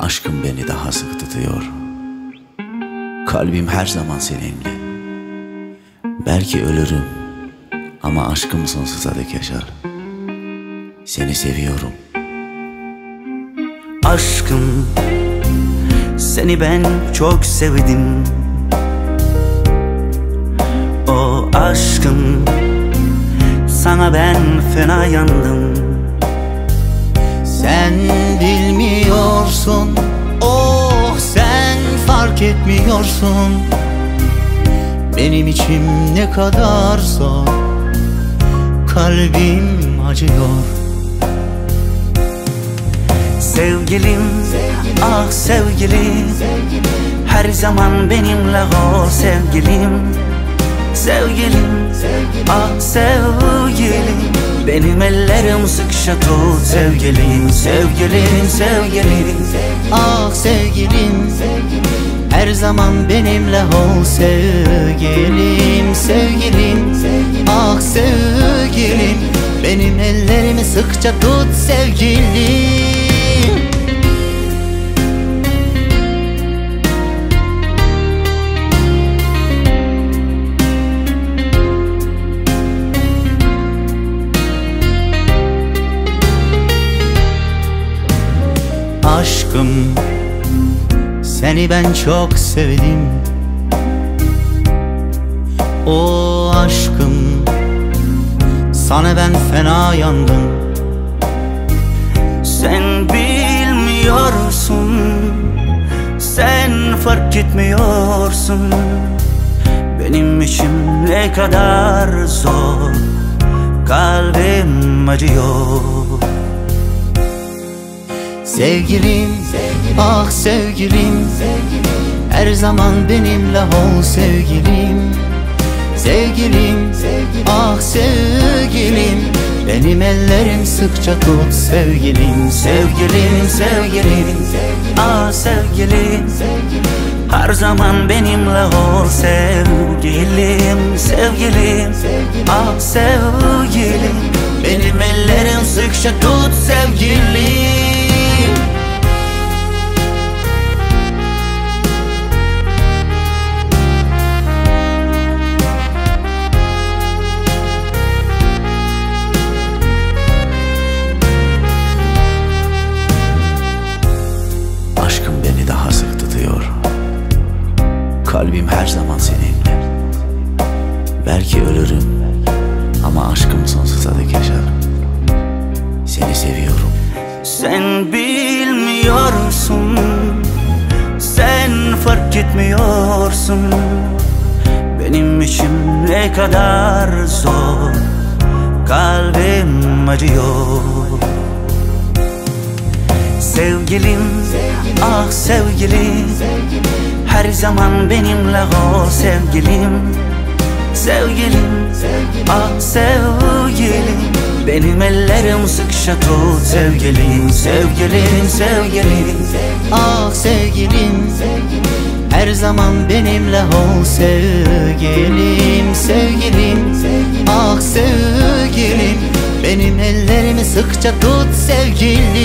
Aşkım beni daha sık tutuyor. Kalbim her zaman seninle. Belki ölürüm ama aşkım sonsuza dek yaşar. Seni seviyorum. Aşkım, seni ben çok sevdim. O aşkım, sana ben fena yandım. Sen bilmiyorsun, oh sen fark etmiyorsun. Benim içim ne kadar zor, kalbim acıyor. Sevgilim, ah sevgilim, her zaman benimle ol sevgilim. Sevgilim, ah sevgilim, benim ellerim sıkışa tut sevgilim. Sevgilim, sevgilim, ah sevgilim, her zaman benimle ol sevgilim. Sevgilim, ah sevgilim, benim ellerimi sıkça tut sevgilim. Aşkım, seni ben çok sevdim. O aşkım, sana ben fena yandım. Sen bilmiyorsun, sen fark etmiyorsun. Benim içim ne kadar zor, kalbim acıyor. Sevgilim, ah sevgilim, her zaman benimle ol sevgilim. Sevgilim, ah sevgilim, benim ellerim sıkça tut sevgilim. Sevgilim, sevgilim, ah sevgilim, her zaman benimle ol sevgilim. Sevgilim, ah sevgilim, benim ellerim sıkça tut sevgilim. Aşkım beni daha sık tutuyor. Kalbim her zaman seninle. Belki ölürüm ama aşkım sonsuza dek yaşar. Seni seviyorum. Sen bilmiyorsun, sen fark etmiyorsun. Benim içim ne kadar zor, kalbim acıyor. Sevgilim, ah sevgilim, her zaman benimle ol sevgilim. Sevgilim, ah sevgilim, benim ellerim sıkışa tut sevgilim. Sevgilim, sevgilim, ah sevgilim, her zaman benimle ol sevgilim. Sevgilim, ah sevgilim, benim ellerimi sıkça tut sevgilim.